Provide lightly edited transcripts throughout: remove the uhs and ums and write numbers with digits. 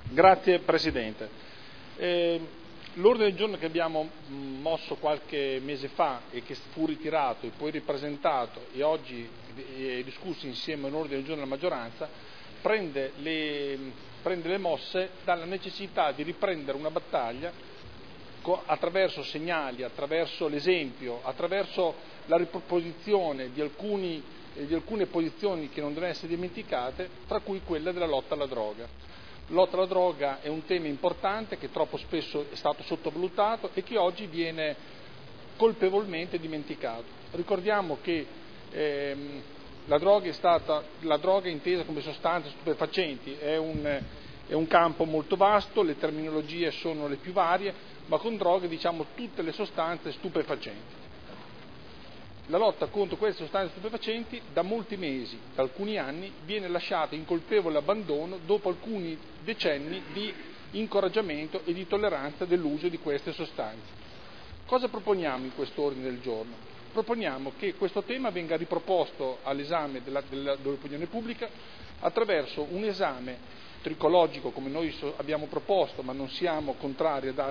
Grazie Presidente. L'ordine del giorno che abbiamo mosso qualche mese fa e che fu ritirato e poi ripresentato e oggi discusso insieme a un ordine del giorno della maggioranza prende le mosse dalla necessità di riprendere una battaglia attraverso segnali, attraverso l'esempio, attraverso la riproposizione di alcune posizioni che non devono essere dimenticate, tra cui quella della lotta alla droga. La lotta alla droga è un tema importante che troppo spesso è stato sottovalutato e che oggi viene colpevolmente dimenticato. Ricordiamo che la droga intesa come sostanze stupefacenti è un campo molto vasto, le terminologie sono le più varie, ma con droga diciamo tutte le sostanze stupefacenti. La lotta contro queste sostanze stupefacenti da molti mesi, da alcuni anni, viene lasciata in colpevole abbandono dopo alcuni decenni di incoraggiamento e di tolleranza dell'uso di queste sostanze. Cosa proponiamo in questo ordine del giorno? Proponiamo che questo tema venga riproposto all'esame dell'opinione pubblica attraverso un esame tricologico come noi abbiamo proposto, ma non siamo contrari ad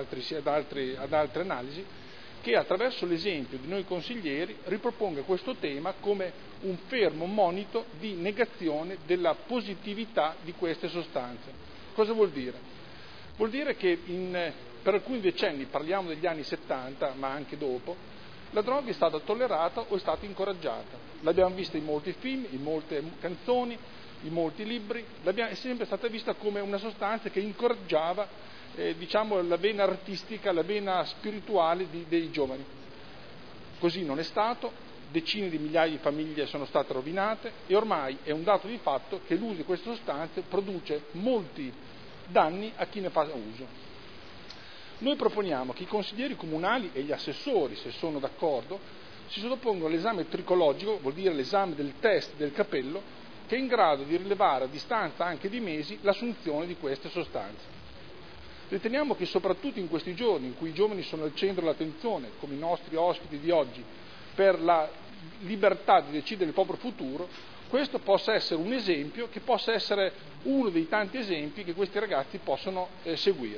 altre analisi, che attraverso l'esempio di noi consiglieri riproponga questo tema come un fermo monito di negazione della positività di queste sostanze. Cosa vuol dire? Vuol dire che per alcuni decenni, parliamo degli anni 70, ma anche dopo, la droga è stata tollerata o è stata incoraggiata. L'abbiamo vista in molti film, in molte canzoni, in molti libri, è sempre stata vista come una sostanza che incoraggiava la vena artistica, la vena spirituale dei giovani. Così non è stato, decine di migliaia di famiglie sono state rovinate e ormai è un dato di fatto che l'uso di queste sostanze produce molti danni a chi ne fa uso. Noi proponiamo che i consiglieri comunali e gli assessori, se sono d'accordo, si sottopongano all'esame tricologico, vuol dire l'esame del test del capello, che è in grado di rilevare a distanza anche di mesi l'assunzione di queste sostanze. Riteniamo che soprattutto in questi giorni, in cui i giovani sono al centro dell'attenzione, come i nostri ospiti di oggi, per la libertà di decidere il proprio futuro, questo possa essere un esempio, che possa essere uno dei tanti esempi che questi ragazzi possono seguire.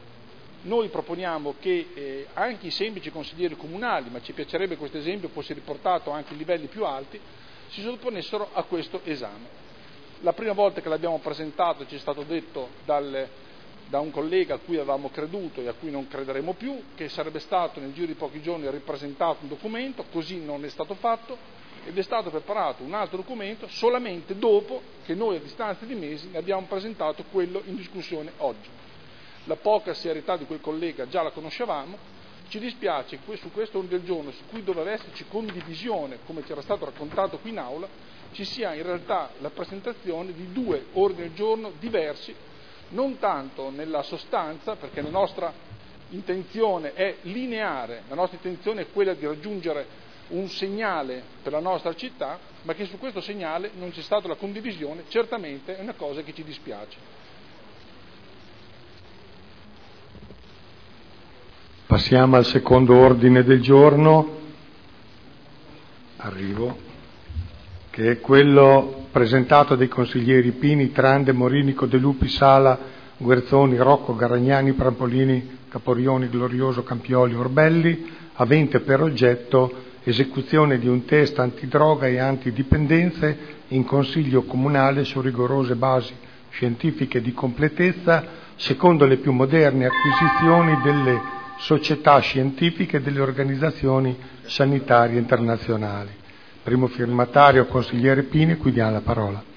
Noi proponiamo che anche i semplici consiglieri comunali, ma ci piacerebbe che questo esempio fosse riportato anche a livelli più alti, si sottoponessero a questo esame. La prima volta che l'abbiamo presentato ci è stato detto da un collega a cui avevamo creduto e a cui non crederemo più, che sarebbe stato nel giro di pochi giorni ripresentato un documento, così non è stato fatto ed è stato preparato un altro documento solamente dopo che noi a distanza di mesi ne abbiamo presentato quello in discussione oggi. La poca serietà di quel collega già la conoscevamo, ci dispiace che su questo ordine del giorno, su cui doveva esserci condivisione, come ci era stato raccontato qui in aula, ci sia in realtà la presentazione di due ordini del giorno diversi, non tanto nella sostanza, perché la nostra intenzione è lineare, la nostra intenzione è quella di raggiungere un segnale per la nostra città, ma che su questo segnale non c'è stata la condivisione, certamente è una cosa che ci dispiace. Passiamo al secondo ordine del giorno, che è quello presentato dai consiglieri Pini, Trande, Morinico, De Lupi, Sala, Guerzoni, Rocco, Garagnani, Prampolini, Caporioni, Glorioso, Campioli, Orbelli, avente per oggetto esecuzione di un test antidroga e antidipendenze in Consiglio Comunale su rigorose basi scientifiche di completezza, secondo le più moderne acquisizioni delle società scientifiche e delle organizzazioni sanitarie internazionali. Primo firmatario, consigliere Pini, cui diamo la parola.